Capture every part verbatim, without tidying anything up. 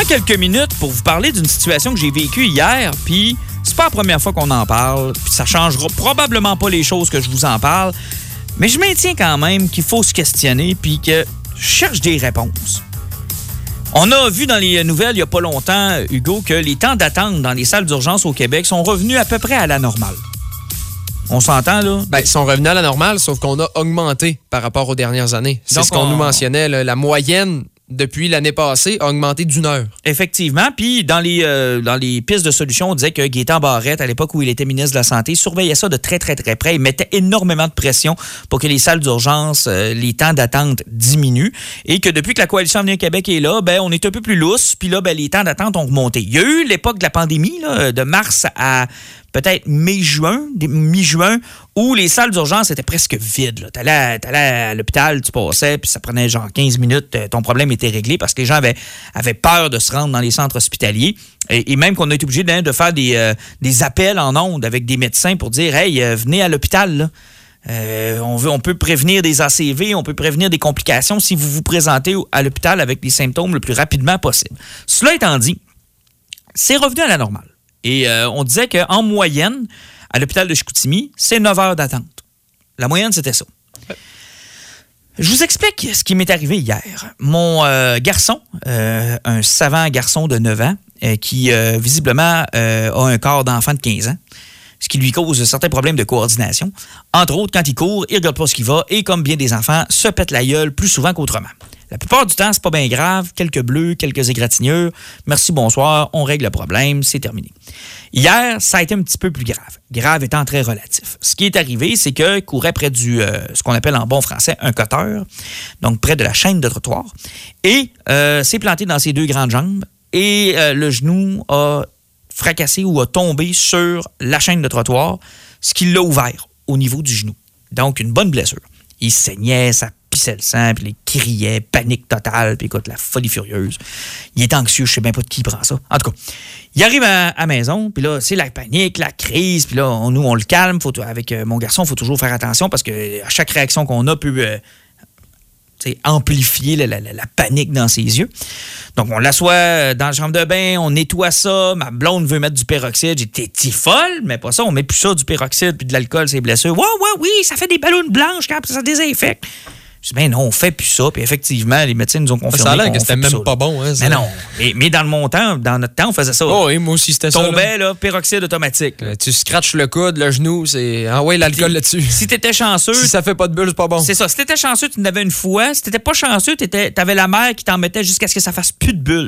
prends quelques minutes pour vous parler d'une situation que j'ai vécue hier, puis c'est pas la première fois qu'on en parle, puis ça changera probablement pas les choses que je vous en parle, mais je maintiens quand même qu'il faut se questionner puis que je cherche des réponses. On a vu dans les nouvelles il y a pas longtemps, Hugo, que les temps d'attente dans les salles d'urgence au Québec sont revenus à peu près à la normale. On s'entend, là? Bien, ils sont revenus à la normale, sauf qu'on a augmenté par rapport aux dernières années. C'est Donc, ce qu'on on... nous mentionnait. Là, la moyenne, depuis l'année passée, a augmenté d'une heure. Effectivement. Puis, dans les, euh, dans les pistes de solutions, on disait que Gaétan Barrette, à l'époque où il était ministre de la Santé, surveillait ça de très, très, très près. Il mettait énormément de pression pour que les salles d'urgence, euh, les temps d'attente diminuent. Et que depuis que la Coalition Avenir Québec est là, ben, on est un peu plus lousse. Puis là, ben, les temps d'attente ont remonté. Il y a eu l'époque de la pandémie, là, de mars à peut-être mai-juin, mi-juin, où les salles d'urgence étaient presque vides. Tu allais à l'hôpital, tu passais, puis ça prenait genre quinze minutes, ton problème était réglé parce que les gens avaient, avaient peur de se rendre dans les centres hospitaliers. Et, et même qu'on a été obligé de, de faire des, euh, des appels en ondes avec des médecins pour dire « Hey, euh, venez à l'hôpital, là. Euh, on, veut, on peut prévenir des A C V, on peut prévenir des complications si vous vous présentez à l'hôpital avec des symptômes le plus rapidement possible. » Cela étant dit, c'est revenu à la normale. Et euh, on disait qu'en moyenne, à l'hôpital de Chicoutimi, c'est neuf heures d'attente. La moyenne, c'était ça. Ouais. Je vous explique ce qui m'est arrivé hier. Mon euh, garçon, euh, un savant garçon de neuf ans, euh, qui euh, visiblement euh, a un corps d'enfant de quinze ans, ce qui lui cause certains problèmes de coordination. Entre autres, quand il court, il ne regarde pas ce qu'il va et, comme bien des enfants, se pète la gueule plus souvent qu'autrement. La plupart du temps, c'est pas bien grave. Quelques bleus, quelques égratignures. Merci, bonsoir, on règle le problème, c'est terminé. Hier, ça a été un petit peu plus grave. Grave étant très relatif. Ce qui est arrivé, c'est qu'il courait près du, euh, ce qu'on appelle en bon français, un cutter, donc près de la chaîne de trottoir, et euh, s'est planté dans ses deux grandes jambes, et euh, le genou a fracassé ou a tombé sur la chaîne de trottoir, ce qui l'a ouvert au niveau du genou. Donc, une bonne blessure. Il saignait, ça pissait le sang, puis il criait, panique totale, puis écoute, la folie furieuse. Il est anxieux, je sais même pas de qui il prend ça. En tout cas, il arrive à la maison, puis là, c'est la panique, la crise, puis là, on, nous, on le calme. Faut, avec euh, mon garçon, il faut toujours faire attention parce que à chaque réaction qu'on a peut euh, amplifier la, la, la panique dans ses yeux. Donc, on l'assoit dans la chambre de bain, on nettoie ça. Ma blonde veut mettre du peroxyde. J'ai dit, t'es folle, mais pas ça. On met plus ça, du peroxyde puis de l'alcool, c'est blessures. Ouais, ouais, oui, ça fait des ballons blanches quand ça désinfecte. Je dis, ben non, on fait plus ça. Puis effectivement, les médecins nous ont confirmé. Ça a l'air que c'était même ça, pas bon. Hein, mais non. Mais, mais dans le mon temps, dans notre temps, on faisait ça. Oh, oui, moi aussi, c'était ça. Tombait, là, peroxyde automatique. Euh, tu scratches le coude, le genou, c'est. Ah ouais, l'alcool là-dessus. Si t'étais chanceux. Si ça fait pas de bulle, c'est pas bon. C'est ça. Si t'étais chanceux, tu n'avais une fois. Si t'étais pas chanceux, t'étais, t'avais la mère qui t'en mettait jusqu'à ce que ça fasse plus de bulles.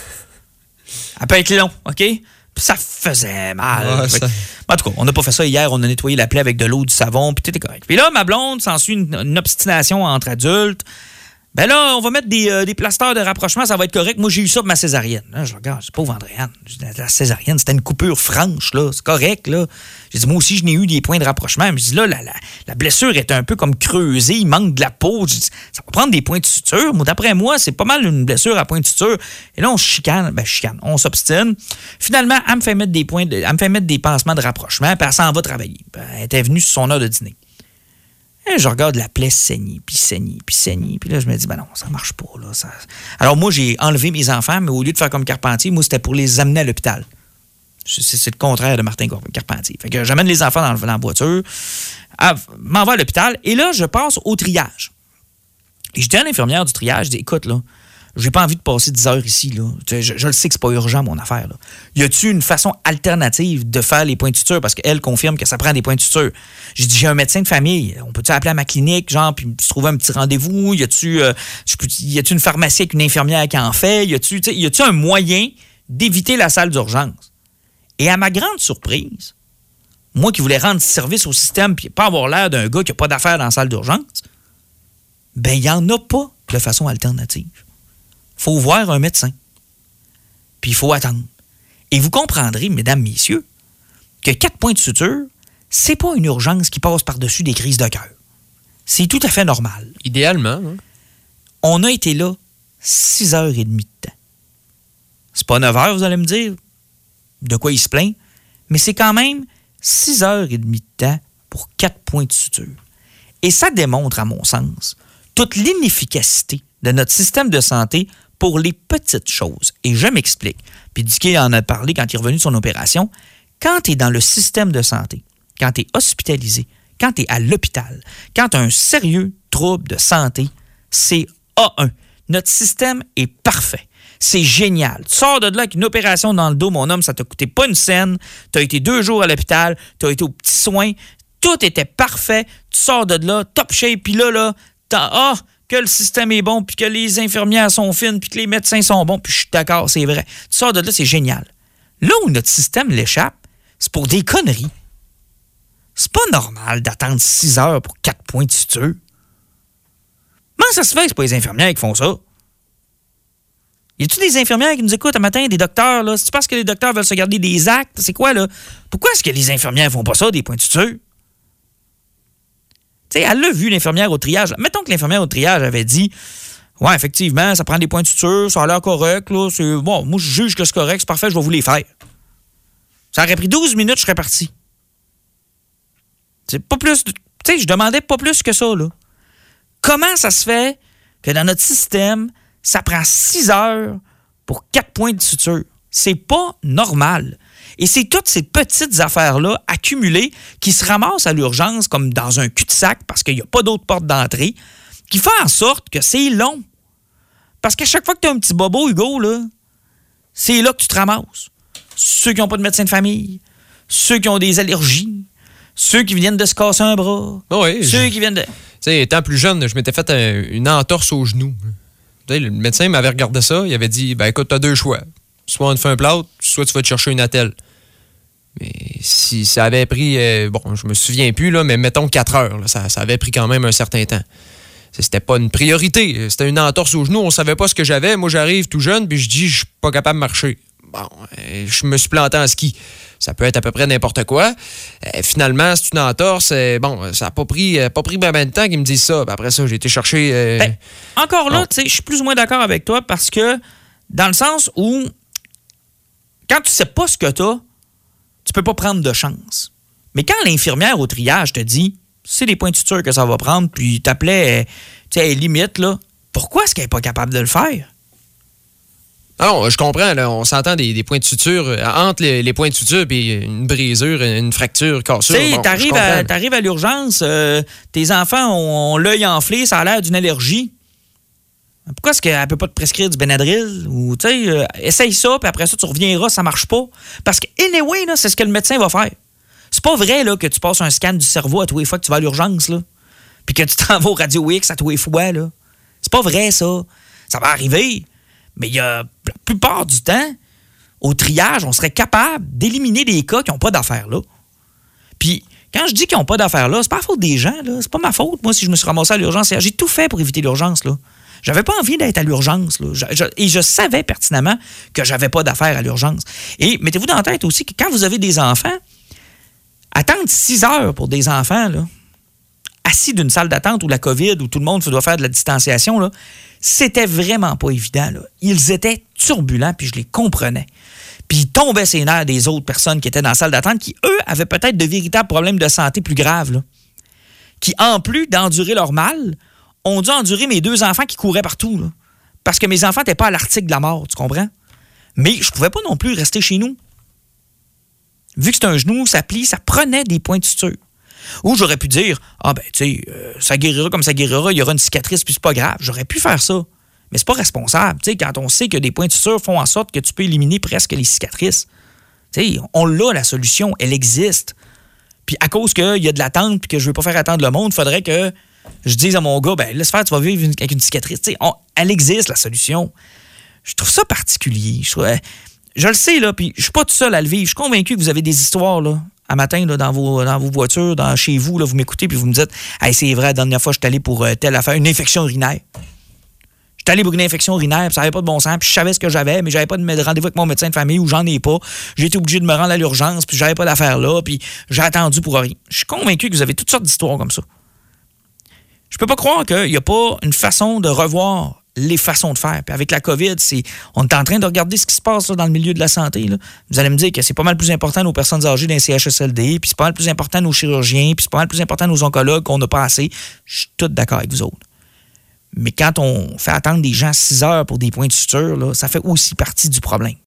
Elle peut être long, OK? Puis ça faisait mal. Ouais, ça... En tout cas, on n'a pas fait ça hier. On a nettoyé la plaie avec de l'eau, du savon, puis tout est correct. Puis là, ma blonde, s'ensuit une, une obstination entre adultes. Ben là, on va mettre des, euh, des plasteurs de rapprochement, ça va être correct. Moi, j'ai eu ça pour ma césarienne. Là, je regarde, c'est pauvre Andréane. La césarienne, c'était une coupure franche, là. C'est correct, là. J'ai dit, moi aussi, je n'ai eu des points de rapprochement. Mais je dis, là, la, la, la blessure est un peu comme creusée, il manque de la peau. Je dis, ça va prendre des points de suture. Moi, d'après moi, c'est pas mal une blessure à point de suture. Et là, on se chicane. Ben, chicane. On s'obstine. Finalement, elle me fait mettre des points de, elle me fait mettre des pansements de rapprochement, puis elle s'en va travailler. Ben, elle était venue sur son heure de dîner. Et je regarde la plaie saigner, puis saigner, puis saigner. Puis là, je me dis, ben non, ça marche pas. Là, ça... Alors moi, j'ai enlevé mes enfants, mais au lieu de faire comme Carpentier, moi, c'était pour les amener à l'hôpital. C'est, c'est le contraire de Martin Carpentier. Fait que j'amène les enfants dans, dans la voiture, m'en vais à l'hôpital, et là, je passe au triage. Et je dis à l'infirmière du triage, je dis, écoute, là, j'ai pas envie de passer dix heures ici. Là. Je, je le sais que c'est pas urgent, mon affaire. Là. Y a-tu une façon alternative de faire les points de suture? Parce qu'elle confirme que ça prend des points de suture. J'ai dit, j'ai un médecin de famille. On peut-tu appeler à ma clinique, genre, puis se trouver un petit rendez-vous? Y a-tu, euh, y a-tu une pharmacie avec une infirmière qui en fait? Y a-tu, y a-tu un moyen d'éviter la salle d'urgence? Et à ma grande surprise, moi qui voulais rendre service au système puis pas avoir l'air d'un gars qui n'a pas d'affaires dans la salle d'urgence, ben, il n'y en a pas de façon alternative. Faut voir un médecin. Puis il faut attendre. Et vous comprendrez, mesdames, messieurs, que quatre points de suture, c'est pas une urgence qui passe par-dessus des crises de cœur. C'est tout à fait normal. Idéalement. Hein? On a été là six heures et demie de temps. C'est pas neuf heures, vous allez me dire, de quoi il se plaint, mais c'est quand même six heures et demie de temps pour quatre points de suture. Et ça démontre, à mon sens, toute l'inefficacité de notre système de santé pour les petites choses. Et je m'explique. Puis Dicky en a parlé quand il est revenu de son opération. Quand tu es dans le système de santé, quand tu es hospitalisé, quand tu es à l'hôpital, quand tu as un sérieux trouble de santé, c'est A un. Notre système est parfait. C'est génial. Tu sors de là avec une opération dans le dos, mon homme, ça t'a coûté pas une scène. Tu as été deux jours à l'hôpital, tu as été aux petits soins. Tout était parfait. Tu sors de là, top shape, puis là, là, t'as ah, que le système est bon, puis que les infirmières sont fines, puis que les médecins sont bons, puis je suis d'accord, c'est vrai. Tu sors de là, c'est génial. Là où notre système l'échappe, c'est pour des conneries. C'est pas normal d'attendre six heures pour quatre points de suture. Comment ça se fait que c'est pas les infirmières qui font ça? Y a-tu des infirmières qui nous écoutent un matin, des docteurs, là? C'est parce que les docteurs veulent se garder des actes? C'est quoi, là? Pourquoi est-ce que les infirmières font pas ça, des points de suture? Tu sais, elle l'a vu, l'infirmière au triage. Mettons que l'infirmière au triage avait dit « Ouais, effectivement, ça prend des points de suture, ça a l'air correct, là. C'est, bon, moi, je juge que c'est correct, c'est parfait, je vais vous les faire. » Ça aurait pris douze minutes, je serais parti. C'est pas plus... Tu sais, je demandais pas plus que ça, là. Comment ça se fait que dans notre système, ça prend six heures pour quatre points de suture? C'est pas normal. Et c'est toutes ces petites affaires-là accumulées qui se ramassent à l'urgence comme dans un cul-de-sac parce qu'il n'y a pas d'autre porte d'entrée qui fait en sorte que c'est long. Parce qu'à chaque fois que tu as un petit bobo, Hugo, là, c'est là que tu te ramasses. Ceux qui n'ont pas de médecin de famille, ceux qui ont des allergies, ceux qui viennent de se casser un bras, oui, ceux je... qui viennent de... Tu sais, étant plus jeune, je m'étais fait un, une entorse au genou. Le médecin m'avait regardé ça, il avait dit, ben écoute, t'as deux choix. Soit on te fait un plâtre, soit tu vas te chercher une attelle. Mais si ça avait pris, euh, bon, je me souviens plus, là, mais mettons quatre heures, là, ça, ça avait pris quand même un certain temps. C'était pas une priorité. C'était une entorse au genou, on savait pas ce que j'avais. Moi, j'arrive tout jeune, puis je dis, je suis pas capable de marcher. Bon, euh, je me suis planté en ski. Ça peut être à peu près n'importe quoi. Euh, finalement, c'est une entorse. Euh, bon, ça n'a pas pris, euh, pas pris bien ben de temps qu'ils me disent ça. Puis après ça, j'ai été chercher... Euh... Ben, encore là, bon. tu sais, je suis plus ou moins d'accord avec toi parce que dans le sens où quand tu sais pas ce que tu as, tu peux pas prendre de chance. Mais quand l'infirmière au triage te dit c'est des points de suture que ça va prendre, puis t'appelait, tu sais, limite, là, pourquoi est-ce qu'elle n'est pas capable de le faire? Non, je comprends, là, on s'entend des, des points de suture, euh, entre les, les points de suture et une brisure, une fracture, cassure. Tu sais, bon, t'arrives, à, t'arrives à l'urgence, euh, tes enfants ont, ont l'œil enflé, ça a l'air d'une allergie. Pourquoi est-ce qu'elle ne peut pas te prescrire du Benadryl? Ou, tu sais, euh, essaye ça, puis après ça, tu reviendras, ça marche pas. Parce que, anyway, là, c'est ce que le médecin va faire. C'est pas vrai là, que tu passes un scan du cerveau à tous les fois que tu vas à l'urgence, là. Puis que tu t'en vas au Radio X à tous les fois, là. C'est pas vrai, ça. Ça va arriver. Mais il y a la plupart du temps, au triage, on serait capable d'éliminer des cas qui n'ont pas d'affaires là. Puis, quand je dis qu'ils n'ont pas d'affaires là, c'est pas la faute des gens, là. C'est pas ma faute, moi, si je me suis ramassé à l'urgence. J'ai tout fait pour éviter l'urgence, là. J'avais pas envie d'être à l'urgence, là. Je, je, et je savais pertinemment que j'avais pas d'affaires à l'urgence. Et mettez-vous dans la tête aussi que quand vous avez des enfants, attendre six heures pour des enfants, là, assis d'une salle d'attente où la COVID, où tout le monde doit faire de la distanciation, là, c'était vraiment pas évident, là. Ils étaient turbulents, puis je les comprenais. Puis ils tombaient ses nerfs des autres personnes qui étaient dans la salle d'attente, qui, eux, avaient peut-être de véritables problèmes de santé plus graves, là. Qui, en plus d'endurer leur mal, ont dû endurer mes deux enfants qui couraient partout, là. Parce que mes enfants n'étaient pas à l'article de la mort, tu comprends? Mais je pouvais pas non plus rester chez nous. Vu que c'est un genou, ça plie, ça prenait des points de suture. Ou j'aurais pu dire, ah ben, tu sais, euh, ça guérira comme ça guérira, il y aura une cicatrice, puis c'est pas grave. J'aurais pu faire ça. Mais c'est pas responsable. Tu sais, quand on sait que des points de suture font en sorte que tu peux éliminer presque les cicatrices. Tu sais, on l'a, la solution, elle existe. Puis à cause qu'il y a de l'attente, puis que je veux pas faire attendre le monde, il faudrait que je dise à mon gars, ben laisse faire, tu vas vivre avec une cicatrice. Tu sais, on, elle existe, la solution. Je trouve ça particulier. Je, trouve, je le sais, là, puis je suis pas tout seul à le vivre. Je suis convaincu que vous avez des histoires, là, à matin, là, dans vos, dans vos voitures, dans, chez vous, là, vous m'écoutez, puis vous me dites, hey, c'est vrai, la dernière fois, je suis allé pour euh, telle affaire, une infection urinaire. Je suis allé pour une infection urinaire, puis ça n'avait pas de bon sens, puis je savais ce que j'avais, mais j'avais pas de rendez-vous avec mon médecin de famille, ou j'en ai pas. J'ai été obligé de me rendre à l'urgence, puis j'avais pas d'affaire là, puis j'ai attendu pour rien. Je suis convaincu que vous avez toutes sortes d'histoires comme ça. Je peux pas croire qu'il n'y a pas une façon de revoir les façons de faire. Puis avec la COVID, c'est, on est en train de regarder ce qui se passe là, dans le milieu de la santé. Là. Vous allez me dire que c'est pas mal plus important nos personnes âgées d'un C H S L D, puis c'est pas mal plus important nos chirurgiens, puis c'est pas mal plus important nos oncologues qu'on n'a pas assez. Je suis tout d'accord avec vous autres. Mais quand on fait attendre des gens six heures pour des points de suture, là, ça fait aussi partie du problème.